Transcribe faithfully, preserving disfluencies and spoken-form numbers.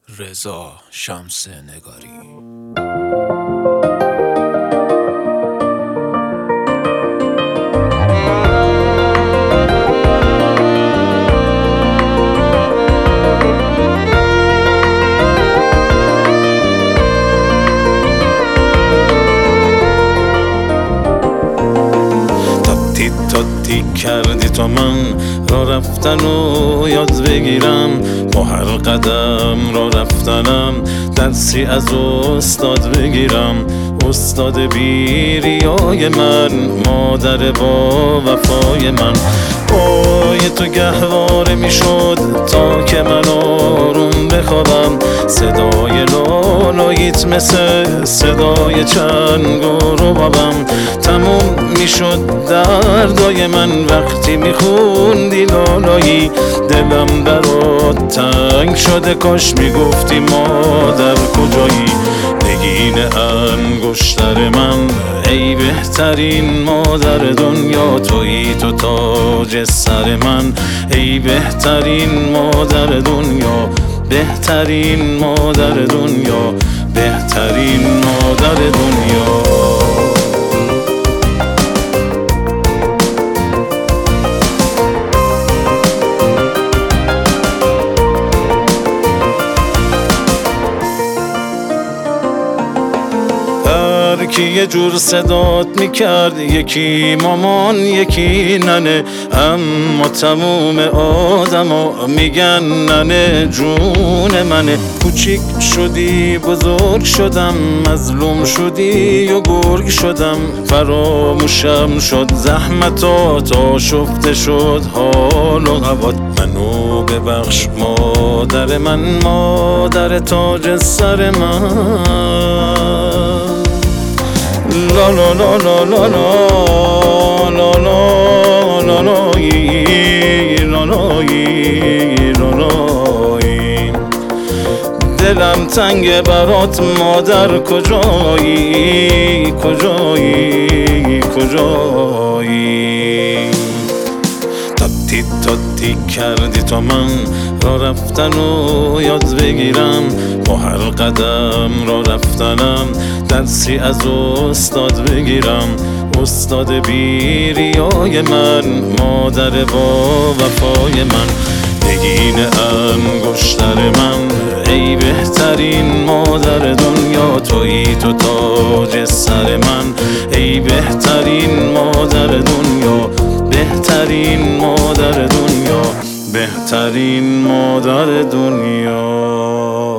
رضا شمس‌نگاری. تاتی کردی تا من را رفتن و یاد بگیرم، با هر قدم را رفتنم درسی از استاد بگیرم. استاد بیریای من، مادر با وفای من، پای تو گهواره می شد تا که من آروم بخوابم. صدای لالاییت مثل صدای چنگ و ربابم. تموم می شد دردای من وقتی می خوندی لالایی. دلم برات تنگ شده، کاش می گفتی مادر کجایی. نگین انگشتر من ای بهترین مادر دنیا، تویی تو تاج سر من ای بهترین مادر دنیا. بهترین مادر دنیا، بهترین مادر دنیا. که یه جور صدات میکرد، یکی مامان یکی ننه، اما تموم آدما میگن ننه جون منه. کوچیک شدی بزرگ شدم، مظلوم شدی و گرگ شدم. فراموشم شد زحمتات، آشفته شد حال و هوات. منو ببخش مادر من، مادر تاج سر من. لا لا لا لا لا لا لا لا لا لا لا لا. دلم تنگ برات مادر، کجایی کجایی کجایی. تاتی تاتی کردی تا من را رفتن و یاد بگیرم، با هر قدم را رفتنم درسی از استاد بگیرم. استاد بیریای من، مادر با وفای من، نگین انگشتر من ای بهترین مادر دنیا. تویی تو تاج سر من ای بهترین مادر دنیا. بهترین مادر دنیا، بهترین مادر دنیا.